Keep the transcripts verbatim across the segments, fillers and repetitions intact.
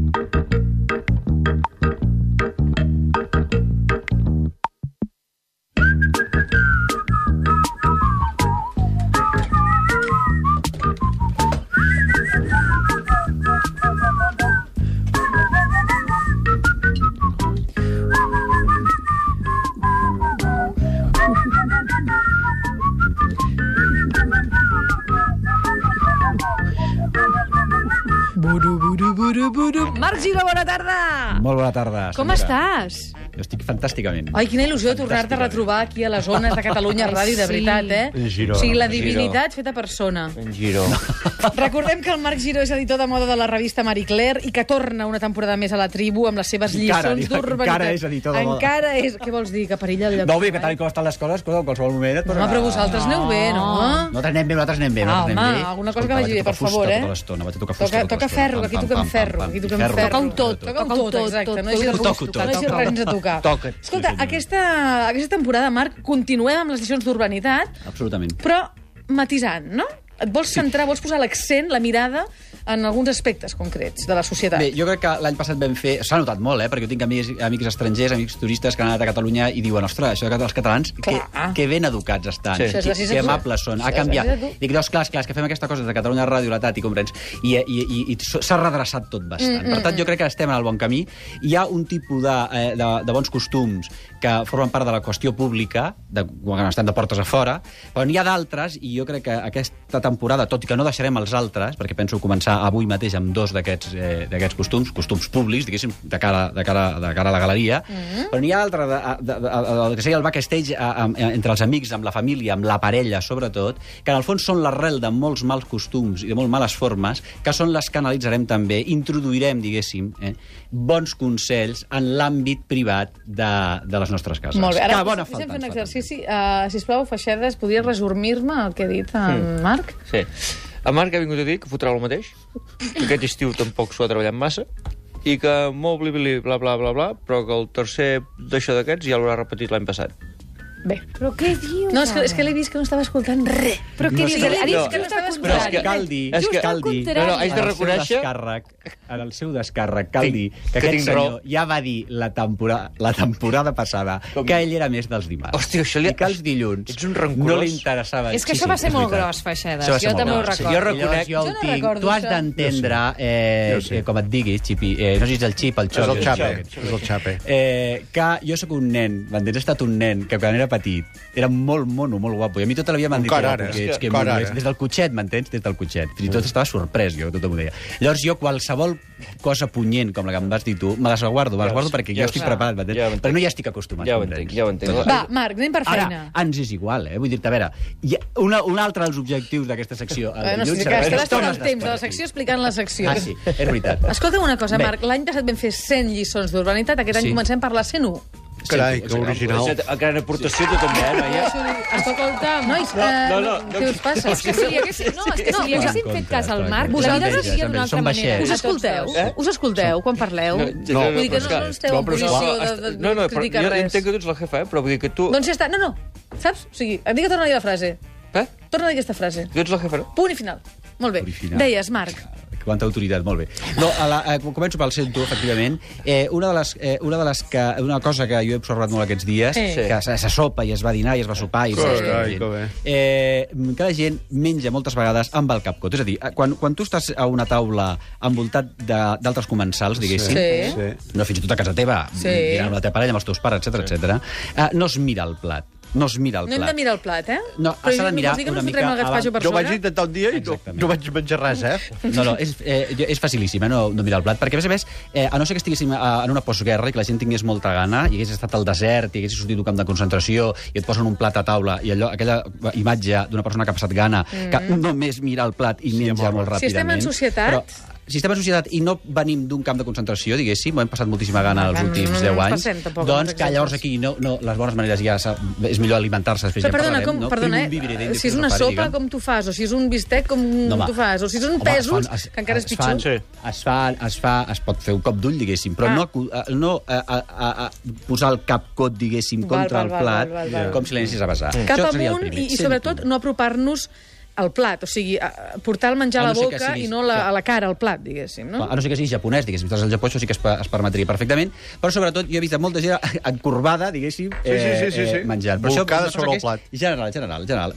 Marc Giró, bona tarda! Molt bona tarda, senyora. Com estàs? Jo estic fantàsticament. Ai, quina il·lusió tornar-te a retrobar aquí a les zones de Catalunya Ràdio, de veritat, eh? En Giró. O sigui, la En divinitat feta persona. En Giró. Recordem que el Marc Giró és editor de moda de la revista Marie Claire i que torna una temporada més a la tribu amb les seves Encara, lliçons d'urbanitat. encara és editor de moda. Encara és... Què vols dir? Que perilla el lloc? No, bé, que tal com estan les coses, escolta, en qualsevol moment et Home, però vosaltres aneu bé, no? Nosaltres anem bé, nosaltres anem bé. Ah, nosaltres anem home, bé. alguna cosa que Escolta, vagi bé, vaig a per tocar favor, fusta eh? Tota l'estona, vaig a tocar fusta Toca, tota toca l'estona. ferro, que aquí Pam, toquem pam, pam, ferro. pam, Aquí toquem ferro. ferro. Toca-ho tot, Toca-ho toca-ho tot, tot. exacte. No Toca-ho hi hagi tot. res, no hi hagi res a tocar. Toca't. Escolta, aquesta, aquesta temporada, Marc, continuem amb les lliçons d'urbanitat, Absolutament. però matisant, no? Et vols centrar, vols posar l'accent, la mirada en alguns aspectes concrets de la societat. Bé, jo crec que l'any passat vam fer... S'ha notat molt, eh? Perquè jo tinc amics, amics estrangers, amics turistes que han anat a Catalunya i diuen, ostres, això que els catalans, que, que ben educats estan, Sí. que, que amables són, ha canviat. Dic, doncs, clar, clar, és que fem aquesta cosa de Catalunya Ràdio, la Tati, comprens? I, i, i, i s'ha redreçat tot bastant. Mm, mm, per tant, jo crec que estem en el bon camí. Hi ha un tipus de, eh, de, de bons costums que formen part de la qüestió pública, de, quan estem de portes a fora, però n'hi ha d'altres, i jo crec que aquesta temporada, tot i que no deixarem els altres, perquè penso començar avui mateix amb dos d'aquests eh, d'aquests costums, costums públics, diguéssim, de cara, de cara, de cara a la galeria, mm-hmm. però n'hi ha altre, de, de, de, de, el que seria el backstage a, a, a, entre els amics, amb la família, amb la parella, sobretot, que en el fons són l'arrel de molts mals costums i de molt males formes, que són les que analitzarem també, introduirem, diguéssim, eh, bons consells en l'àmbit privat de, de les nostres cases. Molt bé. Ara, que bona si falta fem un ens fa exercici. Uh, sisplau, Feixedes, podries resumir-me el que ha dit en Mm. Marc? Sí. El Marc ha vingut a dir que fotrà el mateix, que aquest estiu tampoc s'ho ha treballat massa, i que molt blibili, bla, bla, bla, bla, però que el tercer d'això d'aquests ja l'haurà repetit l'any passat. Bé. Però què dius? No, és que, és que l'he vist que no estava escoltant res. Però què No, dius? és que- Ha dit no, que no estava però és escoltant. que- cal dir, és que- cal al dir, contrari. No, no, haig de en el seu reconèixer- descàrrec, en el seu descàrrec, cal Tinc- dir que, que aquest tinc senyor raó. ja va dir la temporada, la temporada passada Com? que ell era més dels dimarts. Hòstia, això li- I que els dilluns Ets un rancorós. no li interessava. És que Sí, això va sí, ser és molt veritat. gros, Feixedes. Això va ser Jo molt també ho gros. recordo. Jo Llavors reconec- jo, Jo el no tinc. recordo Tu has això. d'entendre, eh, Jo sí. eh, com et diguis, Xipi, eh, no sé si és el xip, el És xop. el xape, aquest. és el xape. Eh, que jo sóc un nen, m'entens? He estat un nen que quan era petit era molt mono, molt guapo. I a mi tota la vida m'han dit Encara que guapo ara. que ets, que Encara mono ets. ara. Des del cotxet, m'entens? Des del cotxet. Fins i tot estava sorprès, jo, que tothom ho deia. Llavors jo, qualsevol cosa punyent, com la que em vas dir tu, me les guardo, me les Ja, guardo perquè ja jo ho estic sé. preparat, m'entens? Ja ho entenc. Però no hi estic acostumat. Ja ho comprens? entenc, ja ho entenc. Doncs- Va, Marc, anem per feina. Ara, ens és igual, eh? Vull dir-te, a veure, hi ha una, un altre dels objectius d'aquesta secció... el Eh, no, dilluns sí, que serà- estaràs tot tornes el temps de la després. secció explicant la secció. Ah, sí, és veritat. Escolta'm una cosa, Bé. Marc. L'any passat vam fer cent lliçons d'urbanitat. Aquest any Sí. comencem per la cent u. Carai, que original. A gran aportació tu també, eh, noia? Escolta, nois, No, eh, no, no, què us passa? És que si li haguéssim, no, és que si li haguéssim fet cas al Marc, la vida Vosaltres seria d'una altra som manera. baixets. Us escolteu? Eh? Us escolteu quan parleu? No, Vull dir que no, no esteu en no, però és que- posició de, de, No, no, de però criticar jo res. entenc que tu ets la jefa, eh, però vull dir que tu... Doncs ja està. No, no. Saps? O sigui, em dic que torna a dir la frase. Eh? Torna a dir aquesta frase. Tu ets la jefa, no? Punt i final. Molt bé. Punt i final. Deies, Marc. Quanta autoritat, molt bé. No, a la, eh, començo pel cento, efectivament. Eh, una, de les, eh, una de les que... Una cosa que jo he observat molt aquests dies, Sí. que se, se sopa i es va dinar i es va sopar i Sí. es Carai, que bé. eh, que la gent menja moltes vegades amb el cap cot. És a dir, quan, quan tu estàs a una taula envoltat de- d'altres comensals, diguéssim, Sí. Sí. no fins i tot a casa teva, Sí. dinant amb la teva parella, amb els teus pares, etcètera, etcètera, eh, no es mira el plat. No es mira el No hem plat. de mirar el plat, eh? No, Però s'ha de mirar vols dir que una no fotrem mica el gazpacho per Jo ho vaig sobre? intentar un dia i no, Exactament. no vaig menjar res, eh? No, no, és, eh, és facilíssim, eh, no, no mirar el plat, perquè a més a més, eh, a no ser que estiguéssim a, en una postguerra i que la gent tingués molta gana, i hagués estat al desert, i hagués sortit d'un camp de concentració, i et posen un plat a taula, i allò, aquella imatge d'una persona que ha passat gana, mm. que només mira el plat i menja molt ràpidament. Si estem en societat... Però, si estem en societat i no venim d'un camp de concentració, diguéssim, ho hem passat moltíssima gana els No, últims no, no deu ens anys, passem, tampoc, doncs amb que els llavors exemples. aquí no, no, les bones maneres ja s'ha- és millor alimentar-se, després Però ja en perdona, parlarem, com, no? perdona Primum vivere eh? denti si és per una fare, sopa, diguem. com tu fas? O si és un bistec, com No, home. tu fas? O si són Home, pèsols, es fan- es- que encara és es fan- pitjor. Sí. Es fa, es fa, es pot fer un cop d'ull, diguéssim, però Ah. no, acu- eh, no a, a, a, a posar el cap cot, diguéssim, Val, contra val, el val, plat, val, val, val. com si l'anessis a vessar. Cap Això seria el amunt primer. i, i sobretot, no apropar-nos el plat, o sigui, a- portar el menjar a A la no ser que boca siguis- i no la, clar. a la cara, al plat, diguéssim, no? A no ser que siguis japonès, diguéssim, si estàs al Japó, això sí que es, pa- es permetria perfectament, però sobretot jo he vist molta gent encorbada, diguéssim, eh, sí, sí, sí, sí. eh, menjant. Però Bolcada és una cosa sobre el que és plat. General, general, general.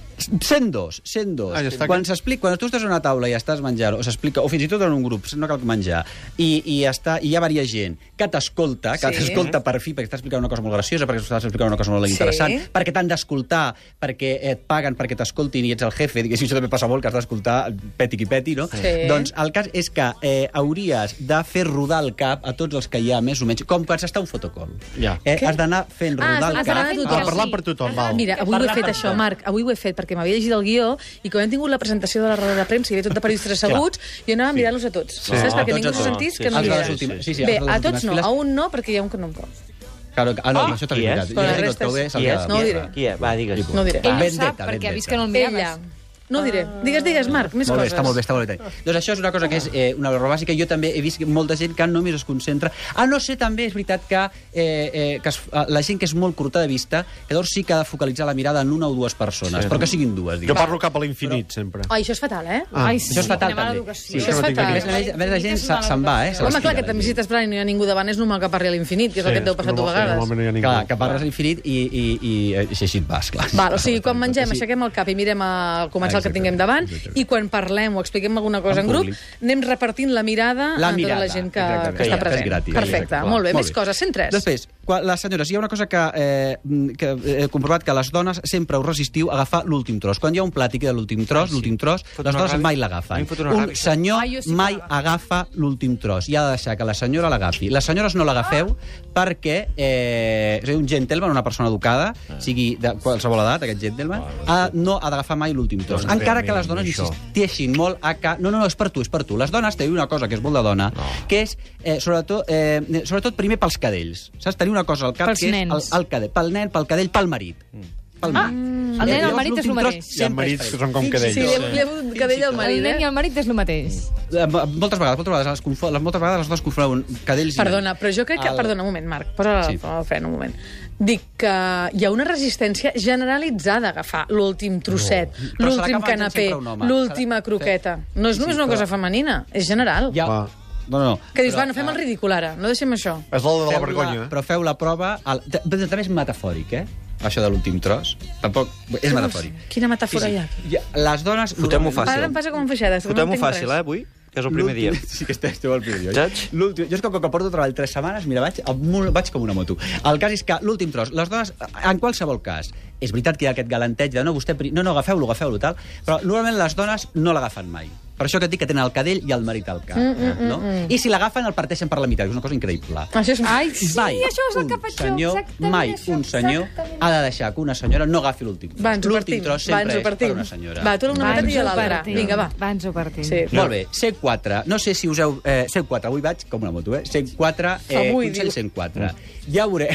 cent dos, cent dos. Ah, ja està, quan que- s'explica, quan tu estàs a una taula i estàs menjant, o s'explica, o fins i tot en un grup, no cal menjar, i, i, està, i hi ha varia gent que t'escolta, que Sí. t'escolta per fi, perquè t'estàs explicant una cosa molt graciosa, perquè t'estàs explicant una cosa molt Sí. interessant, perquè t'han d'escoltar, perquè et paguen perquè t'escoltin i ets el jefe, diguéssim, això també passa molt, que has d'escoltar peti qui peti, no? Sí. Doncs el cas és que eh, hauries de fer rodar el cap a tots els que hi ha, més o menys, com quan s'està un fotocall. Ja. Eh, Què? has d'anar fent Ah, rodar has el d'anar cap. fent Ah, Sí. parlant per tothom, val. Mira, avui ho he Parlar fet per això, tot. Marc, avui ho he fet perquè m'havia llegit el guió i quan hem tingut la presentació de la roda de premsa i hi havia tot de periodistes asseguts i anàvem mirant-los a tots. Saps? Ah, Perquè tots ningú a se tots, sentís sí, que no sí, hi Els de era. les últimes- sí, sí, Bé, els de les a tots últimes no, files. a un no, perquè hi ha un que no em cau. Claro, ah, no, Ah, això t'ha qui veritat. és? Jo Però la dic que resta et cau bé, és- se'l Qui és? queda. No ho diré. Qui és? Va, digues. No ho diré. Ell ho Vendetta, sap, perquè ha vist que no el Ella. miraves. No ho diré. Digues, digues, Marc, més Molt bé, coses. està molt bé, està molt bé. Doncs això és una cosa que és eh, una raó bàsica. Jo també he vist molta gent que només es concentra... A no ser també, és veritat, que, eh, eh, que es, eh, la gent que és molt curta de vista, que llavors sí que ha de focalitzar la mirada en una o dues persones, Sí. però que siguin dues, Jo diguem. parlo cap a l'infinit, sempre. Ai, això és fatal, eh? Ah. Ai, Això és fatal, quina mala també. educació. Sí, Això és no tinc fatal. A més, a més, a més, la gent se- se'n va, eh? Se Home, l'estira, clar, que la també si gent. estàs parlant i no hi ha ningú davant és normal que parli a l'infinit, que és el que et deu passar tu a vegades. Normalment no hi ha ningú. Clar, que parles a l'infinit i, i, i, i així et vas, clar. Val, o sigui, quan mengem, Sí. aixequem el cap i mirem el comensal que Exactament, tinguem davant, exactament. i quan parlem o expliquem alguna cosa En en grup, públic. anem repartint la mirada La a tota mirada, la gent que, exactament, que està que present. és gratis, Perfecte, exacte, molt bé. molt Més bé. coses, cent tres. Després, quan, les senyores, hi ha una cosa que, eh, que he comprovat, que les dones sempre us resistiu a agafar l'últim tros. Quan hi ha un plat i queda l'últim tros, l'últim tros, Fot les una dones ràbia. mai A l'agafen. mi em fot una Un ràbia. senyor Ai, jo sí que mai l'agafo. agafa l'últim tros i ha de deixar que la senyora l'agafi. Les senyores no l'agafeu perquè eh, és a dir, un gentleman, una persona educada, sigui de qualsevol edat, aquest gentleman, ha, no ha d'agafar mai l'últim tros. Doncs Encara que realment, les dones això. insisteixin molt a que... No, no, no, és per tu, és per tu. Les dones teniu una cosa que és molt de dona, no. que és, eh, sobretot, eh, sobretot primer pels cadells. Saps? Tenir una cosa al cap Pels que és el, nens. el cadell. Pel nen, pel cadell, pel marit. Pel marit. el nen i el marit és el mateix. Hi ha marits que són com cadells. Sí, li hem, li hem cadell al marit, El nen i eh? el marit és el mateix. Eh, Moltes vegades, moltes vegades, les confon, les, moltes vegades les dones confonen cadells i Perdona, nens. però jo crec que... El- Perdona, un moment, Marc, posa Sí. sí. el fren un moment. Dic que hi ha una resistència generalitzada a agafar l'últim trosset, Però se l'últim l'acaba menjant canapé, sempre un home. l'última Se la- croqueta. No és Sí, només sí, una però- cosa femenina, és general. Ja, Va. no, no, no. Que dius, Però, va, no fem el eh, ridícul ara, no deixem això. És el de la feu vergonya. Però feu la prova... Al... t- Però també és metafòric, eh? Això de l'últim tros. Tampoc... És metafòric. Quina metàfora hi ha? Ja, les dones... Fotem-ho Ara fàcil. em passa com feixades. que no Fotem-ho entenc fàcil, res. eh, avui? Que és el primer dia. L'últim- Sí que esteu, esteu al primer dia. oi? Saps? L'últim- Jo és que, com que porto treball tres setmanes, mira, vaig, amb- vaig com una moto. El cas és que l'últim tros, les dones, en qualsevol cas, és veritat que hi ha aquest galanteig de no, vostè, pri- no, no, agafeu-lo, agafeu-lo, tal, però normalment les dones no l'agafen mai. Per això que et dic que tenen el cadell i el marit al cap. Mm, mm, no? mm. I si l'agafen, el parteixen per la meitat, que és una cosa increïble. Això és... Ai, sí, mai això és el un que faig jo. senyor, Exactament mai això, un senyor exactament. ha de deixar que una senyora no agafi l'últim tros. Va, ens ho L'últim partim. tros Va, ens sempre ho és per partim. una senyora. Va, tu una Va, meitat i ens jo ho l'altra. partim. Vinga, va. Va, ens ho partim. Sí. Molt bé, cent quatre. No sé si us heu... Eh, cent quatre, avui vaig com una moto, eh? cent quatre, eh, Avui, consell diu. cent quatre. Ja veureu...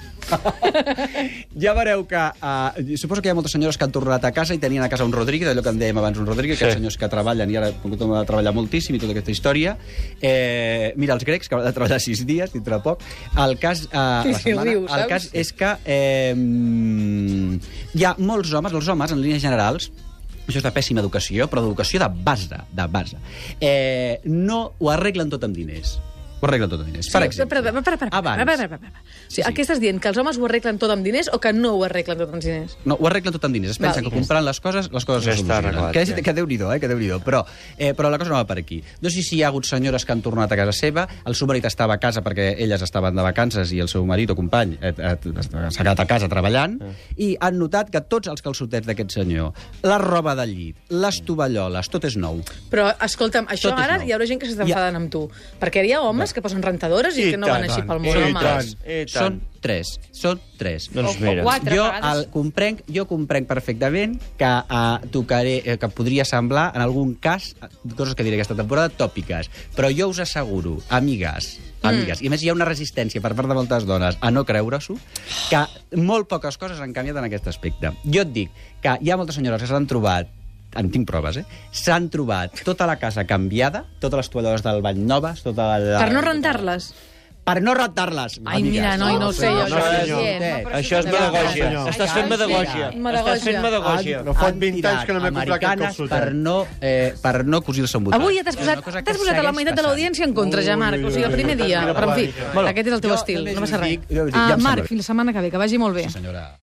ja veureu que... Uh, suposo que hi ha moltes senyores que han tornat a casa i tenien a casa un Rodríguez, allò que en dèiem abans, un Rodríguez, sí. que els senyors que treballen i ara han de treballar moltíssim i tota aquesta història. Eh, mira, els grecs, que han de treballar sis dies, dintre de poc. El cas, uh, Sí, la sí, setmana, riu, el saps? cas és que eh, hi ha molts homes, els homes, en línies generals, això és de pèssima educació, però d'educació de base, de base. Eh, no ho arreglen tot amb diners. Ho arreglen tot amb diners. Per exemple, Espera, espera, espera, espera, abans... espera, espera, espera. O sigui, Sí. què estàs dient? Que els homes ho arreglen tot amb diners o que no ho arreglen tot amb diners? No, ho arreglen tot amb diners. Es pensen Val. que comprant les coses, les coses Ja se està solucionen. arreglat, Que, ja. que Déu-n'hi-do, eh? Que Déu-n'hi-do. Però, eh, però la cosa no va per aquí. No sé si hi ha hagut senyores que han tornat a casa seva, el seu marit estava a casa perquè elles estaven de vacances i el seu marit o company eh, eh, s'ha quedat a casa treballant, i han notat que tots els calçotets d'aquest senyor, la roba de llit, les tovalloles, tot és nou. Però, escolta'm, això Tot és ara nou. hi haurà gent que s'està Ja. enfadant amb tu. Perquè hi ha homes que posen rentadores i, I que no tant, van així pel i món, home. tant. I tant. Són tres. Són tres. Doncs O- o mira. quatre. Jo, vegades. el, comprenc, jo comprenc perfectament que uh, tocaré, eh, que podria semblar, en algun cas, eh, coses que diré aquesta temporada, tòpiques. Però jo us asseguro, amigues, amigues, mm. i a més hi ha una resistència per part de moltes dones a no creure-s'ho, que molt poques coses han canviat en aquest aspecte. Jo et dic que hi ha moltes senyores que s'han trobat, en tinc proves, eh? S'han trobat tota la casa canviada, totes les tovalloles del bany noves, tota la... Per no rentar-les. per no reptar-les. Ai, mira, no, no ho sé, jo. No, això senyor. és- Això és pedagògia. senyor. Estàs fent pedagògia. Estàs fent pedagògia. No fot vint anys que no m'he comprat aquest americanes calçotet. per no, eh, per no cosir-se un botó. Avui ja t'has És una posat, cosa que t'has posat a la segueix meitat de passant. l'audiència en contra, ja, Marc. O sigui, el primer dia. Però, en fi, Bueno, aquest és el teu jo estil, només no passa us res. dic- jo us dic, Ah, ja em Marc, sembla. fins la setmana que ve, que vagi molt bé. Sí, senyora.